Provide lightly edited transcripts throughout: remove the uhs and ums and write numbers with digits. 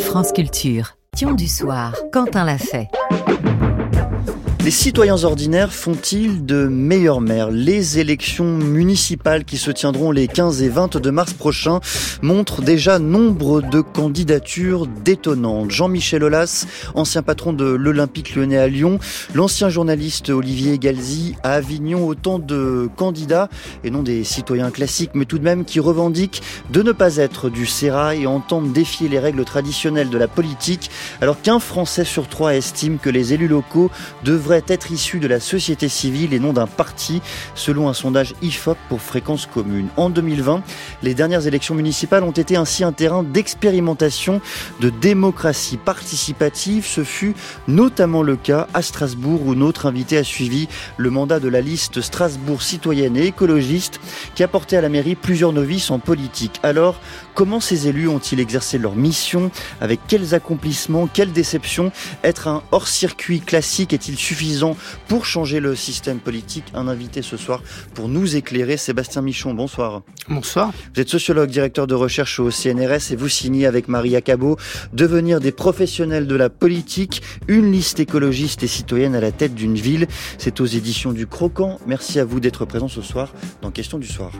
France Culture. Question du soir, Quentin l'a fait. Les citoyens ordinaires font-ils de meilleures maires ? Les élections municipales qui se tiendront les 15 et 22 mars prochains montrent déjà nombre de candidatures détonnantes. Jean-Michel Aulas, ancien patron de l'Olympique Lyonnais à Lyon, l'ancien journaliste Olivier Galzi à Avignon, autant de candidats, et non des citoyens classiques, mais tout de même qui revendiquent de ne pas être du sérail et entendent défier les règles traditionnelles de la politique, alors qu'un Français sur 3 estime que les élus locaux devraient être issus de la société civile et non d'un parti, selon un sondage IFOP pour Fréquence Commune. En 2020, les dernières élections municipales ont été ainsi un terrain d'expérimentation de démocratie participative. Ce fut notamment le cas à Strasbourg où notre invité a suivi le mandat de la liste Strasbourg citoyenne et écologiste qui a porté à la mairie plusieurs novices en politique. Alors, comment ces élus ont-ils exercé leur mission ? Avec quels accomplissements, quelles déceptions ? Être un hors-circuit classique est-il suffisant pour changer le système politique ? Un invité ce soir pour nous éclairer, Sébastien Michon, bonsoir. Bonsoir. Vous êtes sociologue, directeur de recherche au CNRS et vous signez avec Maria Cabot Devenir des professionnels de la politique, une liste écologiste et citoyenne à la tête d'une ville. C'est aux éditions du Croquant. Merci à vous d'être présent ce soir dans Question du soir.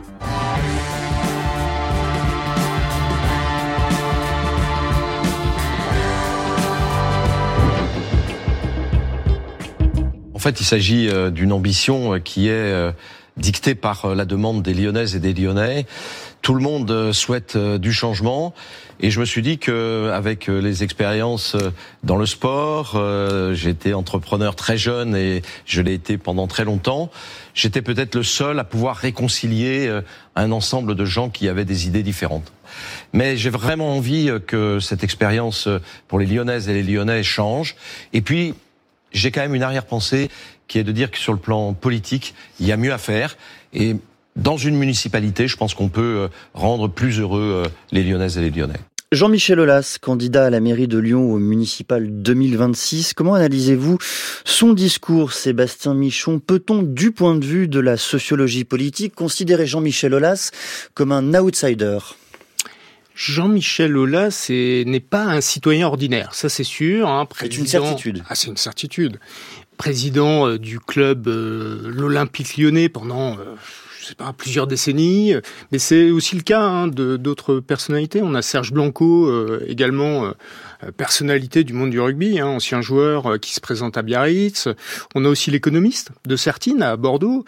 En fait, il s'agit d'une ambition qui est dictée par la demande des Lyonnaises et des Lyonnais. Tout le monde souhaite du changement et je me suis dit que avec les expériences dans le sport, j'ai été entrepreneur très jeune et je l'ai été pendant très longtemps, j'étais peut-être le seul à pouvoir réconcilier un ensemble de gens qui avaient des idées différentes. Mais j'ai vraiment envie que cette expérience pour les Lyonnaises et les Lyonnais change. Et puis, j'ai quand même une arrière-pensée qui est de dire que sur le plan politique, il y a mieux à faire. Et dans une municipalité, je pense qu'on peut rendre plus heureux les Lyonnaises et les Lyonnais. Jean-Michel Aulas, candidat à la mairie de Lyon au municipal 2026. Comment analysez-vous son discours, Sébastien Michon ? Peut-on, du point de vue de la sociologie politique, considérer Jean-Michel Aulas comme un outsider ? Jean-Michel Aulas n'est pas un citoyen ordinaire, ça c'est sûr. C'est une certitude. C'est une certitude. Président du club l'Olympique Lyonnais pendant plusieurs décennies, mais c'est aussi le cas d'autres personnalités. On a Serge Blanco, également personnalité du monde du rugby, ancien joueur qui se présente à Biarritz. On a aussi l'économiste de Sertine à Bordeaux,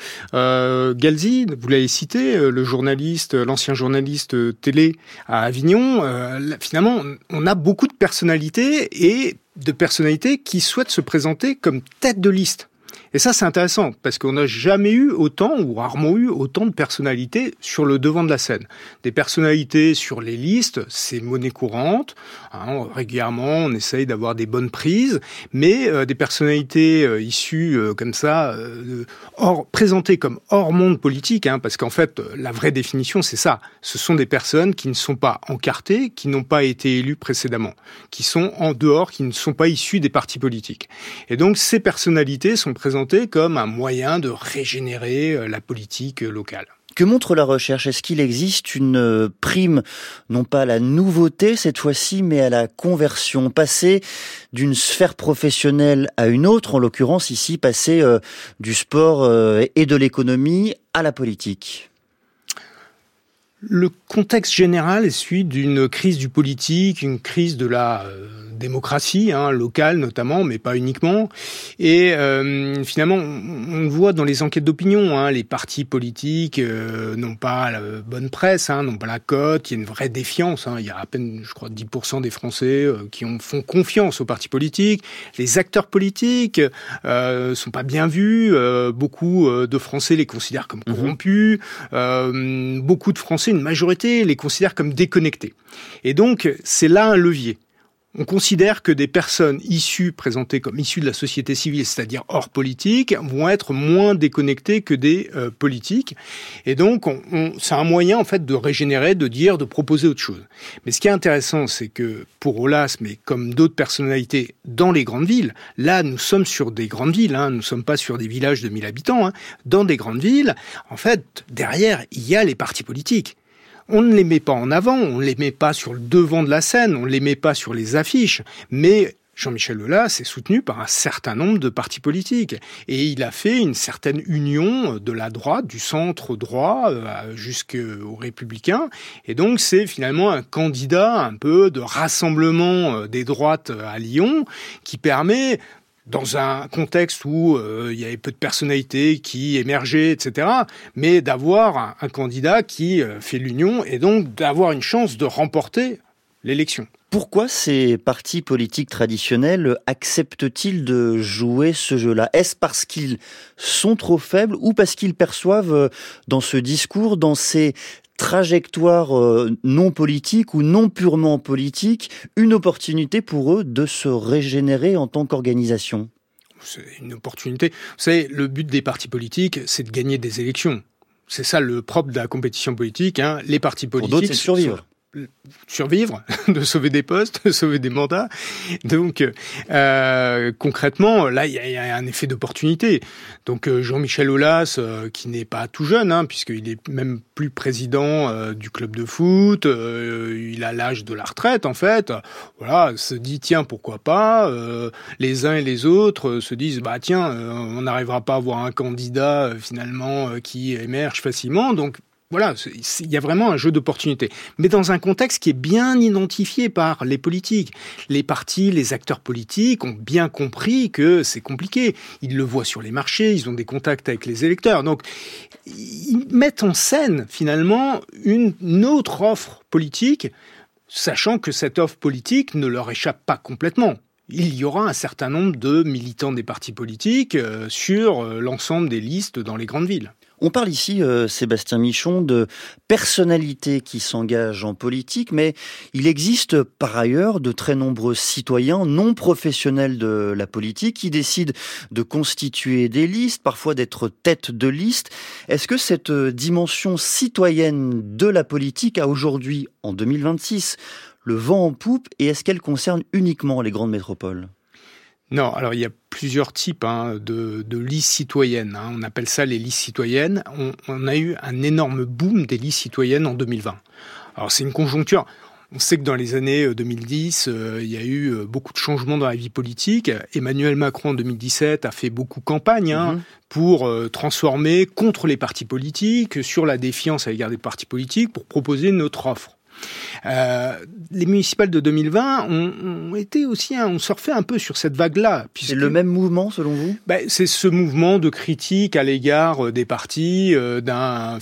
Galzi, vous l'avez cité, l'ancien journaliste télé à Avignon. Finalement, on a beaucoup de personnalités et de personnalités qui souhaitent se présenter comme tête de liste. Et ça, c'est intéressant, parce qu'on n'a jamais eu autant, ou rarement eu autant de personnalités sur le devant de la scène. Des personnalités sur les listes, c'est monnaie courante. Régulièrement, on essaye d'avoir des bonnes prises, mais des personnalités issues comme ça, présentées comme hors monde politique, parce qu'en fait, la vraie définition, c'est ça. Ce sont des personnes qui ne sont pas encartées, qui n'ont pas été élues précédemment, qui sont en dehors, qui ne sont pas issues des partis politiques. Et donc, ces personnalités sont présentées comme un moyen de régénérer la politique locale. Que montre la recherche ? Est-ce qu'il existe une prime, non pas à la nouveauté cette fois-ci, mais à la conversion ? Passer d'une sphère professionnelle à une autre, en l'occurrence ici, passer du sport et de l'économie à la politique ? Le contexte général est celui d'une crise du politique, une crise de la démocratie, locale notamment, mais pas uniquement. Et finalement, on le voit dans les enquêtes d'opinion, les partis politiques n'ont pas la bonne presse, n'ont pas la cote, il y a une vraie défiance. Il y a à peine, je crois, 10% des Français qui font confiance aux partis politiques. Les acteurs politiques sont pas bien vus. Beaucoup de Français les considèrent comme corrompus. Beaucoup de Français, une majorité, les considère comme déconnectés. Et donc, c'est là un levier. On considère que des personnes présentées comme issues de la société civile, c'est-à-dire hors politique, vont être moins déconnectées que des politiques. Et donc, c'est un moyen, en fait, de régénérer, de proposer autre chose. Mais ce qui est intéressant, c'est que pour Aulas, mais comme d'autres personnalités dans les grandes villes, là, nous sommes sur des grandes villes, nous ne sommes pas sur des villages de 1000 habitants, dans des grandes villes, en fait, derrière, il y a les partis politiques. On ne les met pas en avant, on ne les met pas sur le devant de la scène, on ne les met pas sur les affiches, mais Jean-Michel Aulas est soutenu par un certain nombre de partis politiques. Et il a fait une certaine union de la droite, du centre droit, jusqu'aux Républicains. Et donc, c'est finalement un candidat un peu de rassemblement des droites à Lyon qui permet, dans un contexte où il y avait peu de personnalités qui émergeaient, etc., mais d'avoir un candidat qui fait l'union et donc d'avoir une chance de remporter l'élection. Pourquoi ces partis politiques traditionnels acceptent-ils de jouer ce jeu-là ? Est-ce parce qu'ils sont trop faibles ou parce qu'ils perçoivent dans ce discours, dans ces trajectoires non politiques ou non purement politiques, une opportunité pour eux de se régénérer en tant qu'organisation ? C'est une opportunité. Vous savez, le but des partis politiques, c'est de gagner des élections. C'est ça le propre de la compétition politique. Les partis politiques... Pour d'autres, c'est survivre, de sauver des postes, de sauver des mandats. Donc, concrètement, là, il y a un effet d'opportunité. Donc, Jean-Michel Aulas, qui n'est pas tout jeune, puisqu'il est même plus président du club de foot, il a l'âge de la retraite, en fait. Voilà, se dit, tiens, pourquoi pas. Les uns et les autres se disent, tiens, on n'arrivera pas à avoir un candidat, finalement, qui émerge facilement. Donc, voilà, il y a vraiment un jeu d'opportunités. Mais dans un contexte qui est bien identifié par les politiques. Les partis, les acteurs politiques ont bien compris que c'est compliqué. Ils le voient sur les marchés, ils ont des contacts avec les électeurs. Donc, ils mettent en scène, finalement, une autre offre politique, sachant que cette offre politique ne leur échappe pas complètement. Il y aura un certain nombre de militants des partis politiques sur l'ensemble des listes dans les grandes villes. On parle ici, Sébastien Michon, de personnalités qui s'engagent en politique, mais il existe par ailleurs de très nombreux citoyens non professionnels de la politique qui décident de constituer des listes, parfois d'être tête de liste. Est-ce que cette dimension citoyenne de la politique a aujourd'hui, en 2026, le vent en poupe, et est-ce qu'elle concerne uniquement les grandes métropoles ? Non, alors il y a plusieurs types de listes citoyennes. On appelle ça les listes citoyennes. On a eu un énorme boom des listes citoyennes en 2020. Alors c'est une conjoncture. On sait que dans les années 2010, il y a eu beaucoup de changements dans la vie politique. Emmanuel Macron en 2017 a fait beaucoup campagne pour transformer contre les partis politiques, sur la défiance à l'égard des partis politiques, pour proposer notre offre. Les municipales de 2020 ont été aussi, on surfait un peu sur cette vague-là. C'est le même mouvement, selon vous ? C'est ce mouvement de critique à l'égard des partis, d'un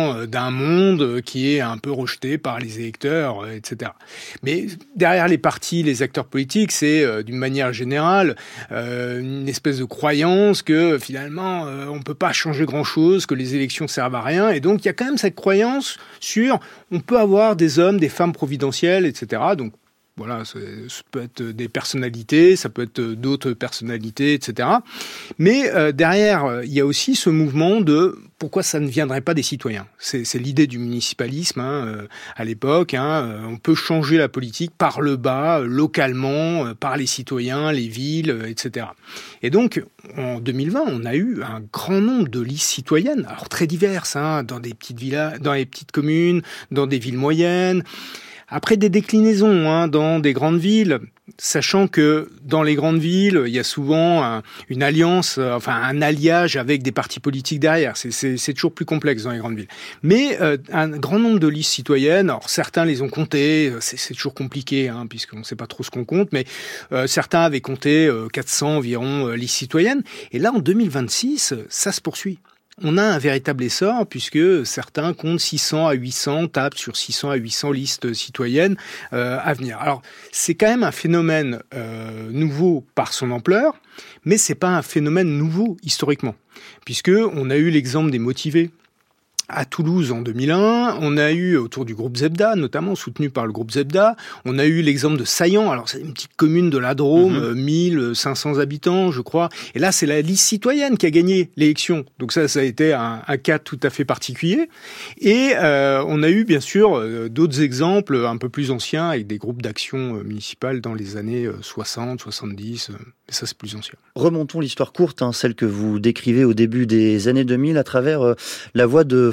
monde qui est un peu rejeté par les électeurs, etc. Mais derrière les partis, les acteurs politiques, c'est d'une manière générale une espèce de croyance que finalement on peut pas changer grand-chose, que les élections servent à rien, et donc il y a quand même cette croyance sur on peut avoir des hommes, des femmes providentielles, etc. Donc voilà, ça peut être des personnalités, ça peut être d'autres personnalités, etc. Mais derrière, il y a aussi ce mouvement de pourquoi ça ne viendrait pas des citoyens. C'est l'idée du municipalisme à l'époque. On peut changer la politique par le bas, localement, par les citoyens, les villes, etc. Et donc, en 2020, on a eu un grand nombre de listes citoyennes, alors très diverses, dans des petites villas, dans les petites communes, dans des villes moyennes. Après des déclinaisons dans des grandes villes, sachant que dans les grandes villes, il y a souvent une alliance, un alliage avec des partis politiques derrière. C'est toujours plus complexe dans les grandes villes. Mais un grand nombre de listes citoyennes, alors certains les ont comptées, c'est toujours compliqué, puisqu'on ne sait pas trop ce qu'on compte, mais certains avaient compté 400 environ listes citoyennes. Et là, en 2026, ça se poursuit. On a un véritable essor puisque certains comptent 600 à 800, tapent sur 600 à 800 listes citoyennes à venir. Alors, c'est quand même un phénomène nouveau par son ampleur, mais c'est pas un phénomène nouveau historiquement, puisque on a eu l'exemple des motivés à Toulouse en 2001, on a eu autour du groupe Zebda, notamment soutenu par le groupe Zebda, on a eu l'exemple de Saillant, alors c'est une petite commune de la Drôme, 1500 habitants je crois, et là c'est la liste citoyenne qui a gagné l'élection, donc ça a été un cas tout à fait particulier, et on a eu bien sûr d'autres exemples un peu plus anciens avec des groupes d'action municipales dans les années 60, 70, mais ça c'est plus ancien. Remontons l'histoire courte, celle que vous décrivez au début des années 2000 à travers la voix de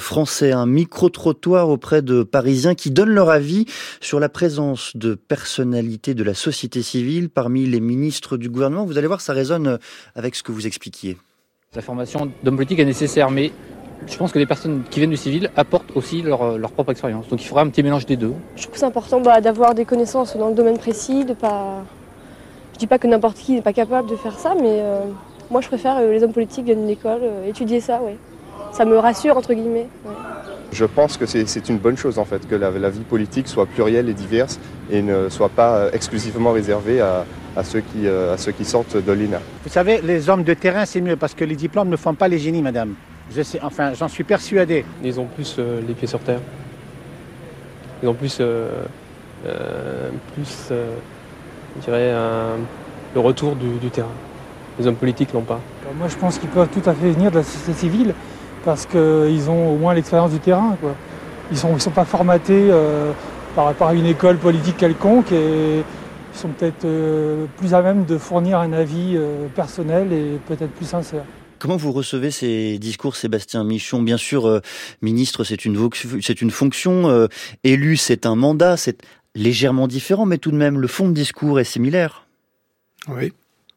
français, un micro-trottoir auprès de Parisiens qui donnent leur avis sur la présence de personnalités de la société civile parmi les ministres du gouvernement. Vous allez voir, ça résonne avec ce que vous expliquiez. La formation d'homme politique est nécessaire, mais je pense que les personnes qui viennent du civil apportent aussi leur propre expérience. Donc il faudra un petit mélange des deux. Je trouve que c'est important d'avoir des connaissances dans le domaine précis, de pas... Je dis pas que n'importe qui n'est pas capable de faire ça, mais moi je préfère les hommes politiques viennent d'une école, étudier ça, ouais. Ça me rassure, entre guillemets. Ouais. Je pense que c'est une bonne chose en fait, que la vie politique soit plurielle et diverse et ne soit pas exclusivement réservée à ceux qui sortent de l'ENA. Vous savez, les hommes de terrain c'est mieux parce que les diplômes ne font pas les génies, madame. J'en suis persuadé. Ils ont plus les pieds sur terre. Ils ont plus je dirais, le retour du terrain. Les hommes politiques l'ont pas. Moi je pense qu'ils peuvent tout à fait venir de la société civile parce qu'ils ont au moins l'expérience du terrain, quoi. Ils sont pas formatés par rapport à une école politique quelconque et ils sont peut-être plus à même de fournir un avis personnel et peut-être plus sincère. Comment vous recevez ces discours, Sébastien Michon ? Bien sûr, ministre, c'est une fonction, élu, c'est un mandat, c'est légèrement différent, mais tout de même, le fond de discours est similaire. Oui.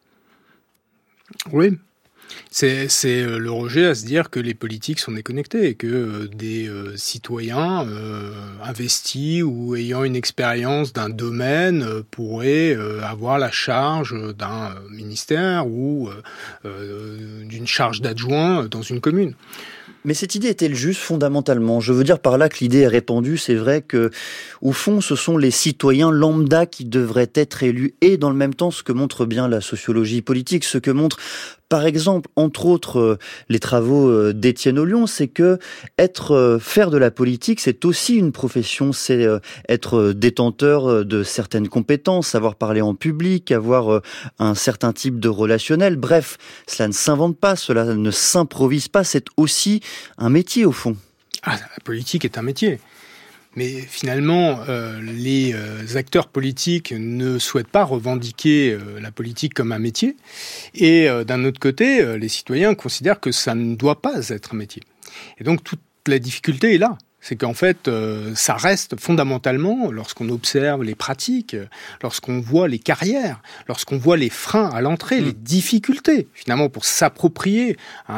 Oui. C'est le rejet à se dire que les politiques sont déconnectés et que des citoyens investis ou ayant une expérience d'un domaine pourraient avoir la charge d'un ministère ou d'une charge d'adjoint dans une commune. Mais cette idée est-elle juste fondamentalement ? Je veux dire par là que l'idée est répandue, c'est vrai que, au fond, ce sont les citoyens lambda qui devraient être élus et dans le même temps ce que montre bien la sociologie politique, ce que montre par exemple, entre autres, les travaux d'Étienne Ollion, c'est que faire de la politique, c'est aussi une profession, c'est être détenteur de certaines compétences, savoir parler en public, avoir un certain type de relationnel. Bref, cela ne s'invente pas, cela ne s'improvise pas, c'est aussi un métier au fond. Ah, la politique est un métier. Mais finalement, les acteurs politiques ne souhaitent pas revendiquer la politique comme un métier. Et d'un autre côté, les citoyens considèrent que ça ne doit pas être un métier. Et donc toute la difficulté est là. C'est qu'en fait, ça reste fondamentalement, lorsqu'on observe les pratiques, lorsqu'on voit les carrières, lorsqu'on voit les freins à l'entrée, les difficultés, finalement, pour s'approprier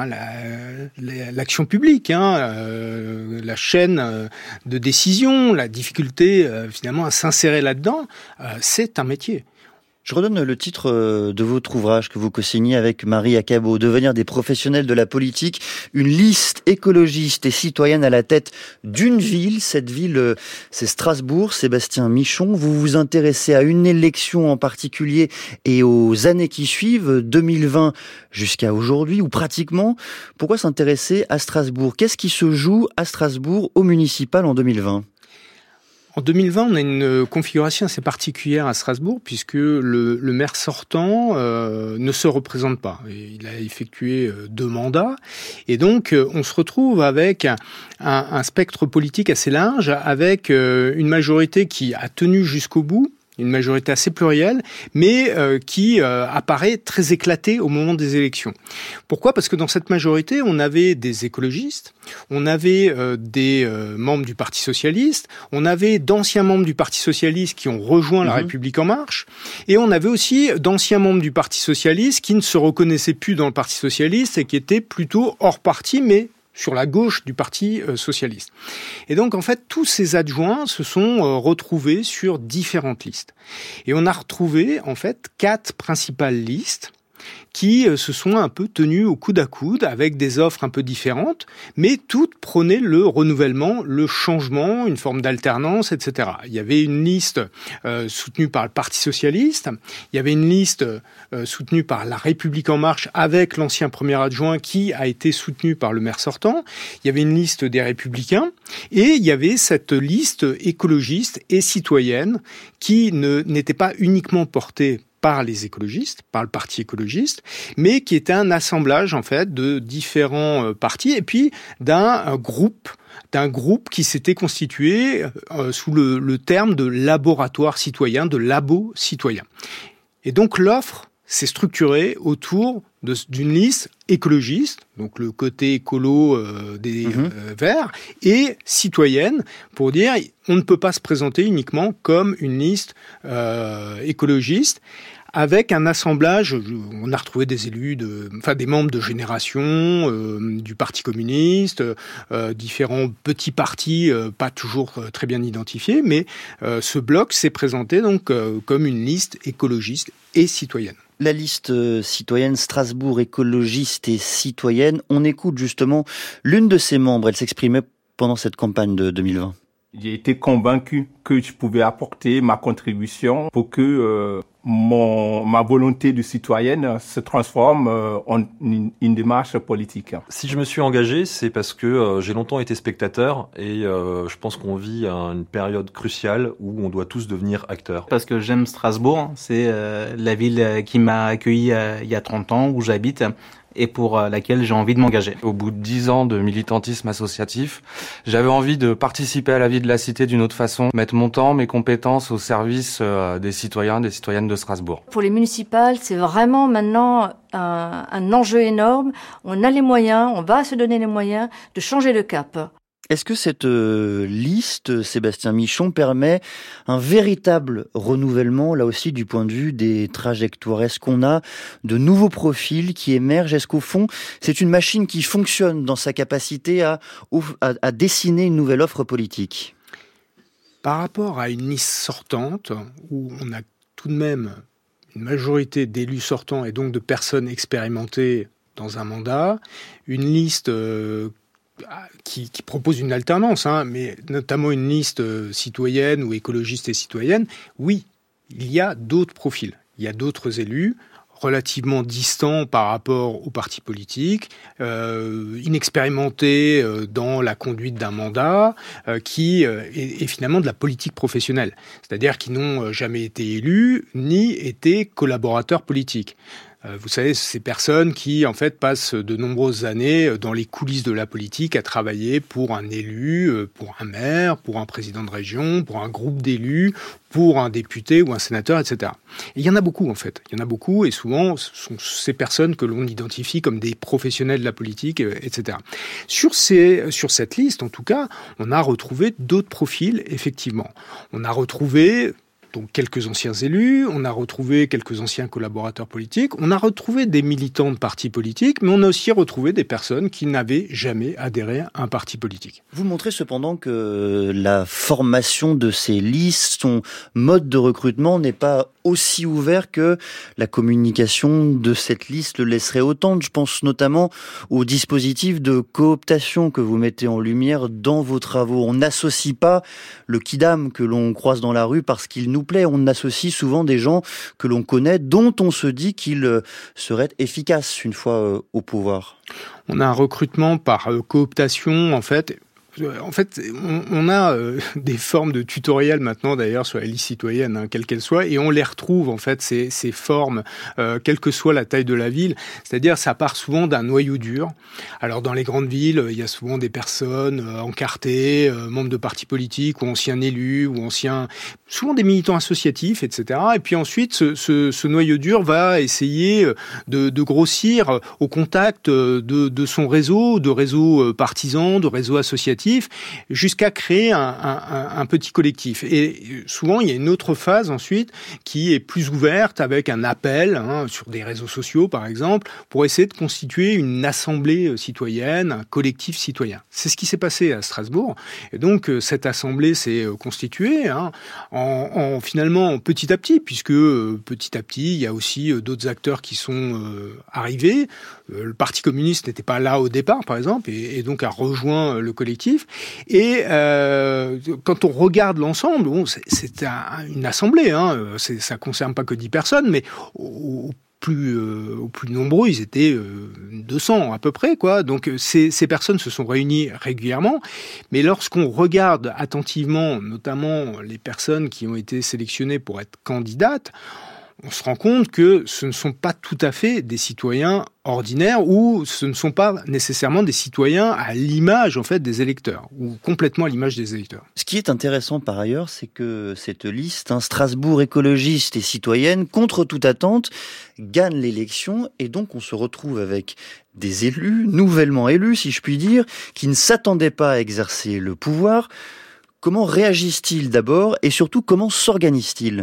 l'action publique, la chaîne de décision, la difficulté, finalement, à s'insérer là-dedans, c'est un métier. Je redonne le titre de votre ouvrage que vous co-signez avec Marie Acabo, Devenir des professionnels de la politique, une liste écologiste et citoyenne à la tête d'une ville. Cette ville, c'est Strasbourg. Sébastien Michon, vous vous intéressez à une élection en particulier et aux années qui suivent, 2020 jusqu'à aujourd'hui, ou pratiquement. Pourquoi s'intéresser à Strasbourg ? Qu'est-ce qui se joue à Strasbourg au municipal en 2020 ? En 2020, on a une configuration assez particulière à Strasbourg puisque le maire sortant ne se représente pas. Il a effectué 2 mandats et donc on se retrouve avec un spectre politique assez large, avec une majorité qui a tenu jusqu'au bout, une majorité assez plurielle, mais qui apparaît très éclatée au moment des élections. Pourquoi ? Parce que dans cette majorité, on avait des écologistes, on avait des membres du Parti socialiste, on avait d'anciens membres du Parti socialiste qui ont rejoint La République en marche, et on avait aussi d'anciens membres du Parti socialiste qui ne se reconnaissaient plus dans le Parti socialiste et qui étaient plutôt hors parti, mais sur la gauche du Parti socialiste. Et donc, en fait, tous ces adjoints se sont retrouvés sur différentes listes. Et on a retrouvé, en fait, 4 principales listes qui se sont un peu tenues au coude à coude avec des offres un peu différentes, mais toutes prônaient le renouvellement, le changement, une forme d'alternance, etc. Il y avait une liste soutenue par le Parti socialiste, il y avait une liste soutenue par La République en marche avec l'ancien premier adjoint qui a été soutenu par le maire sortant, il y avait une liste des Républicains, et il y avait cette liste écologiste et citoyenne qui n'était pas uniquement portée par les écologistes, par le parti écologiste, mais qui était un assemblage en fait de différents partis et puis d'un groupe qui s'était constitué sous le terme de laboratoire citoyen, de labo citoyen. Et donc l'offre s'est structurée autour d'une liste écologiste, donc le côté écolo des Verts, et citoyenne, pour dire on ne peut pas se présenter uniquement comme une liste écologiste, avec un assemblage. On a retrouvé des élus, des membres de Génération, du Parti communiste, différents petits partis pas toujours très bien identifiés, mais ce bloc s'est présenté donc comme une liste écologiste et citoyenne. La liste citoyenne Strasbourg écologiste et citoyenne, on écoute justement l'une de ses membres, elle s'exprimait pendant cette campagne de 2020. J'ai été convaincu que je pouvais apporter ma contribution pour que ma volonté de citoyenne se transforme en une démarche politique. Si je me suis engagé, c'est parce que j'ai longtemps été spectateur et je pense qu'on vit une période cruciale où on doit tous devenir acteurs. Parce que j'aime Strasbourg, c'est la ville qui m'a accueilli il y a 30 ans, où j'habite, et pour laquelle j'ai envie de m'engager. Au bout de 10 ans de militantisme associatif, j'avais envie de participer à la vie de la cité d'une autre façon, mettre mon temps, mes compétences au service des citoyens, des citoyennes de Strasbourg. Pour les municipales, c'est vraiment maintenant un enjeu énorme. On a les moyens, on va se donner les moyens de changer de cap. Est-ce que cette liste, Sébastien Michon, permet un véritable renouvellement, là aussi, du point de vue des trajectoires? Est-ce qu'on a de nouveaux profils qui émergent? Est-ce qu'au fond, c'est une machine qui fonctionne dans sa capacité à dessiner une nouvelle offre politique? Par rapport à une liste sortante, où on a tout de même une majorité d'élus sortants et donc de personnes expérimentées dans un mandat, une liste qui propose une alternance, mais notamment une liste citoyenne ou écologiste et citoyenne, oui, il y a d'autres profils. Il y a d'autres élus relativement distants par rapport aux partis politiques, inexpérimentés dans la conduite d'un mandat, qui est finalement de la politique professionnelle. C'est-à-dire qui n'ont jamais été élus ni été collaborateurs politiques. Vous savez, ces personnes qui, en fait, passent de nombreuses années dans les coulisses de la politique à travailler pour un élu, pour un maire, pour un président de région, pour un groupe d'élus, pour un député ou un sénateur, etc. Et il y en a beaucoup, en fait. Il y en a beaucoup, et souvent, ce sont ces personnes que l'on identifie comme des professionnels de la politique, etc. Sur cette liste, en tout cas, on a retrouvé d'autres profils, effectivement. On a retrouvé donc quelques anciens élus, on a retrouvé quelques anciens collaborateurs politiques, on a retrouvé des militants de partis politiques, mais on a aussi retrouvé des personnes qui n'avaient jamais adhéré à un parti politique. Vous montrez cependant que la formation de ces listes, son mode de recrutement n'est pas aussi ouvert que la communication de cette liste le laisserait autant. Je pense notamment au dispositif de cooptation que vous mettez en lumière dans vos travaux. On n'associe pas le kidam que l'on croise dans la rue parce qu'il nous plaît. On associe souvent des gens que l'on connaît, dont on se dit qu'ils seraient efficaces une fois au pouvoir. On a un recrutement par cooptation, en fait. On a des formes de tutoriels maintenant, d'ailleurs, sur la liste citoyenne, quelle qu'elle soit, et on les retrouve, en fait, ces formes, quelle que soit la taille de la ville. C'est-à-dire, ça part souvent d'un noyau dur. Alors, dans les grandes villes, il y a souvent des personnes encartées, membres de partis politiques, ou anciens élus, ou souvent des militants associatifs, etc. Et puis ensuite, ce noyau dur va essayer de grossir au contact de son réseau, de réseaux partisans, de réseaux associatifs, jusqu'à créer un petit collectif. Et souvent, il y a une autre phase ensuite qui est plus ouverte avec un appel sur des réseaux sociaux, par exemple, pour essayer de constituer une assemblée citoyenne, un collectif citoyen. C'est ce qui s'est passé à Strasbourg. Et donc, cette assemblée s'est constituée finalement petit à petit, puisque petit à petit, il y a aussi d'autres acteurs qui sont arrivés. Le Parti communiste n'était pas là au départ, par exemple, et donc a rejoint le collectif. Et quand on regarde l'ensemble, c'est une assemblée. Ça concerne pas que 10 personnes, mais au plus nombreux, ils étaient 200 à peu près, quoi. Donc ces personnes se sont réunies régulièrement. Mais lorsqu'on regarde attentivement, notamment les personnes qui ont été sélectionnées pour être candidates, on se rend compte que ce ne sont pas tout à fait des citoyens ordinaires ou ce ne sont pas nécessairement des citoyens à l'image en fait des électeurs ou complètement à l'image des électeurs. Ce qui est intéressant par ailleurs, c'est que cette liste, Strasbourg écologiste et citoyenne, contre toute attente, gagne l'élection et donc on se retrouve avec des élus, nouvellement élus si je puis dire, qui ne s'attendaient pas à exercer le pouvoir. Comment réagissent-ils d'abord et surtout comment s'organisent-ils ?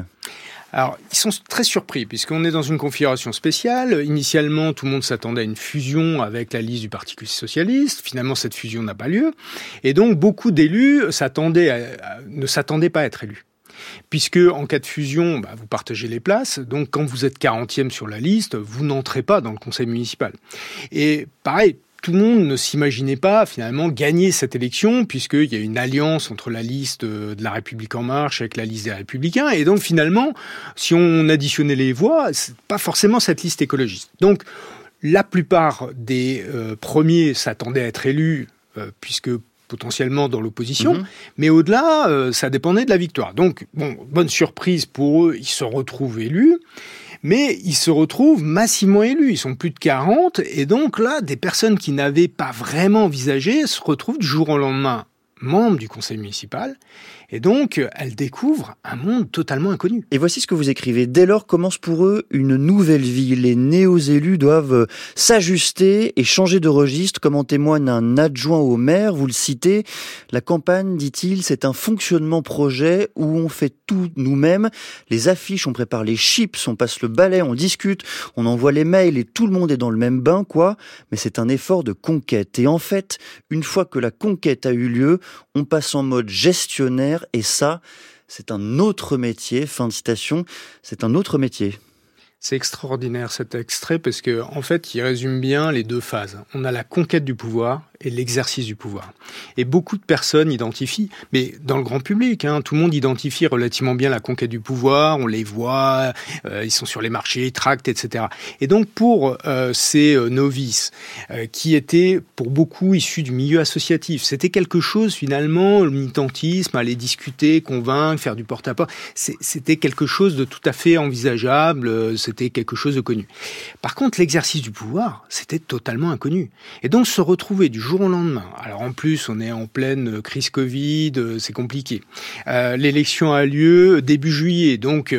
Alors, ils sont très surpris, puisqu'on est dans une configuration spéciale. Initialement, tout le monde s'attendait à une fusion avec la liste du Parti socialiste. Finalement, cette fusion n'a pas lieu. Et donc, beaucoup d'élus ne s'attendaient pas à être élus. Puisque, en cas de fusion, vous partagez les places. Donc, quand vous êtes 40e sur la liste, vous n'entrez pas dans le conseil municipal. Et pareil, tout le monde ne s'imaginait pas finalement gagner cette élection puisqu'il y a une alliance entre la liste de La République En Marche avec la liste des Républicains. Et donc finalement, si on additionnait les voix, c'est pas forcément cette liste écologiste. Donc la plupart des premiers s'attendaient à être élus puisque potentiellement dans l'opposition, mais au-delà, ça dépendait de la victoire. Donc bonne surprise pour eux, ils se retrouvent élus. Mais ils se retrouvent massivement élus. Ils sont plus de 40. Et donc là, des personnes qui n'avaient pas vraiment envisagé se retrouvent du jour au lendemain membres du conseil municipal. Et donc, elles découvrent un monde totalement inconnu. Et voici ce que vous écrivez. Dès lors commence pour eux une nouvelle vie. Les néo-élus doivent s'ajuster et changer de registre, comme en témoigne un adjoint au maire. Vous le citez. La campagne, dit-il, c'est un fonctionnement projet où on fait tout nous-mêmes. Les affiches, on prépare les chips, on passe le balai, on discute, on envoie les mails et tout le monde est dans le même bain, quoi. Mais c'est un effort de conquête. Et en fait, une fois que la conquête a eu lieu, on passe en mode gestionnaire et ça, c'est un autre métier. Fin de citation, c'est un autre métier. C'est extraordinaire cet extrait parce que en fait, il résume bien les deux phases. On a la conquête du pouvoir et l'exercice du pouvoir. Et beaucoup de personnes identifient, mais dans le grand public, tout le monde identifie relativement bien la conquête du pouvoir, on les voit, ils sont sur les marchés, ils tractent, etc. Et donc pour ces novices, qui étaient pour beaucoup issus du milieu associatif, c'était quelque chose finalement, le militantisme, aller discuter, convaincre, faire du porte-à-porte, c'était quelque chose de tout à fait envisageable, c'était quelque chose de connu. Par contre, l'exercice du pouvoir, c'était totalement inconnu. Et donc se retrouver du jour au lendemain. Alors en plus, on est en pleine crise Covid, c'est compliqué. L'élection a lieu début juillet, donc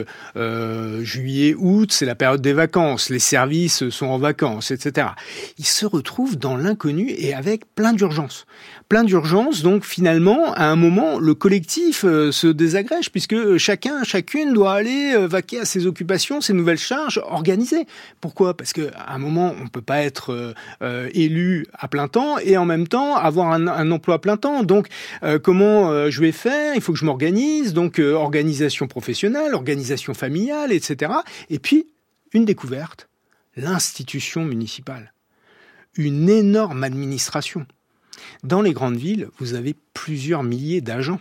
juillet-août, c'est la période des vacances, les services sont en vacances, etc. Ils se retrouvent dans l'inconnu et avec plein d'urgences. Plein d'urgences, donc finalement, à un moment, le collectif se désagrège puisque chacune doit aller vaquer à ses occupations, ses nouvelles charges organisées. Pourquoi ? Parce qu'à un moment, on ne peut pas être élu à plein temps et en même temps avoir un emploi à plein temps. Donc, comment je vais faire ? Il faut que je m'organise. Donc, organisation professionnelle, organisation familiale, etc. Et puis, une découverte, l'institution municipale. Une énorme administration. Dans les grandes villes, vous avez plusieurs milliers d'agents.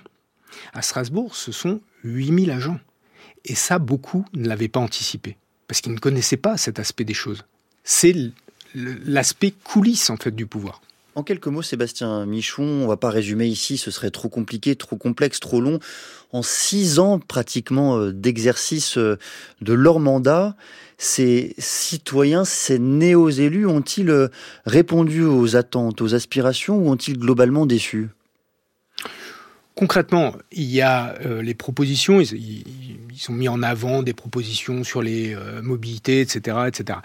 À Strasbourg, ce sont 8000 agents. Et ça, beaucoup ne l'avaient pas anticipé. Parce qu'ils ne connaissaient pas cet aspect des choses. C'est l'aspect coulisses, en fait, du pouvoir. En quelques mots, Sébastien Michon, on ne va pas résumer ici, ce serait trop compliqué, trop complexe, trop long. En 6 ans pratiquement d'exercice de leur mandat, ces citoyens, ces néo-élus ont-ils répondu aux attentes, aux aspirations ou ont-ils globalement déçu ? Concrètement, il y a les propositions, ils ont mis en avant des propositions sur les mobilités, etc., etc.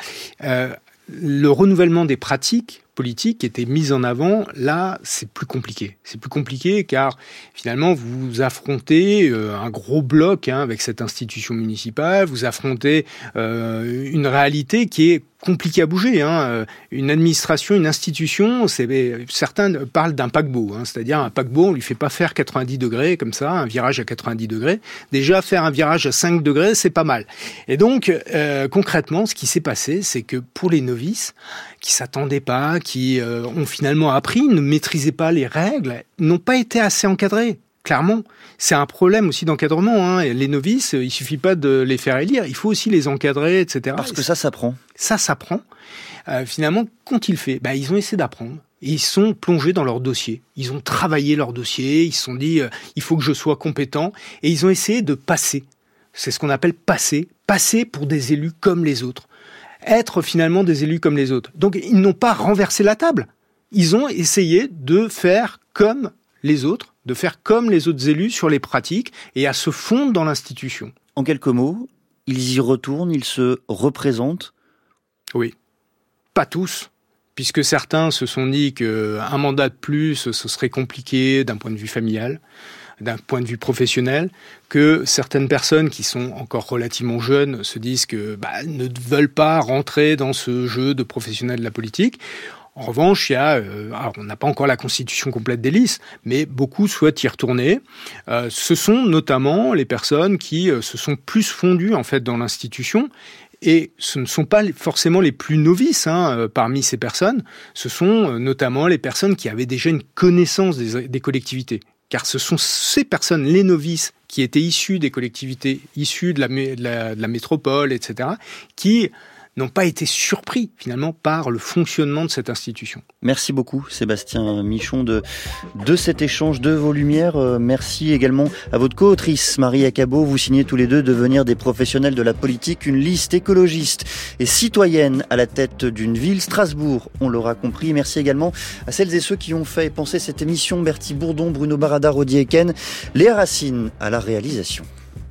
Le renouvellement des pratiques politiques qui était mise en avant, là, c'est plus compliqué. C'est plus compliqué car finalement, vous affrontez un gros bloc avec cette institution municipale, vous affrontez une réalité qui est compliquée à bouger. Une administration, une institution, certains parlent d'un paquebot. C'est-à-dire un paquebot, on lui fait pas faire 90 degrés comme ça, un virage à 90 degrés. Déjà, faire un virage à 5 degrés, c'est pas mal. Et donc, concrètement, ce qui s'est passé, c'est que pour les novices, qui s'attendaient pas, qui ont finalement appris, ne maîtrisaient pas les règles, n'ont pas été assez encadrés. Clairement, c'est un problème aussi d'encadrement. Les novices, il suffit pas de les faire élire, il faut aussi les encadrer, etc. Parce que ça s'apprend. Ça s'apprend. Finalement, qu'ont-ils fait ? Ils ont essayé d'apprendre. Ils sont plongés dans leur dossier. Ils ont travaillé leur dossier. Ils se sont dit, il faut que je sois compétent. Et ils ont essayé de passer C'est ce qu'on appelle passer pour des élus comme les autres. Être finalement des élus comme les autres. Donc ils n'ont pas renversé la table. Ils ont essayé de faire comme les autres élus sur les pratiques et à se fondre dans l'institution. En quelques mots, ils y retournent, ils se représentent ? Oui. Pas tous, puisque certains se sont dit qu'un mandat de plus, ce serait compliqué d'un point de vue familial, d'un point de vue professionnel, que certaines personnes qui sont encore relativement jeunes se disent que ne veulent pas rentrer dans ce jeu de professionnels de la politique. En revanche, il y a, alors on n'a pas encore la constitution complète des listes, mais beaucoup souhaitent y retourner. Ce sont notamment les personnes qui se sont plus fondues en fait dans l'institution. Et ce ne sont pas forcément les plus novices parmi ces personnes. Ce sont notamment les personnes qui avaient déjà une connaissance des collectivités. Car ce sont ces personnes, les novices, qui étaient issus des collectivités, issus de la métropole, etc., qui n'ont pas été surpris finalement par le fonctionnement de cette institution. Merci beaucoup Sébastien Michon de cet échange, de vos lumières. Merci également à votre co-autrice Marie Acabo. Vous signez tous les deux Devenir des professionnels de la politique, une liste écologiste et citoyenne à la tête d'une ville, Strasbourg, on l'aura compris. Merci également à celles et ceux qui ont fait penser cette émission, Bertie Bourdon, Bruno Barada, Rodi Eken, Léa Racine à la réalisation.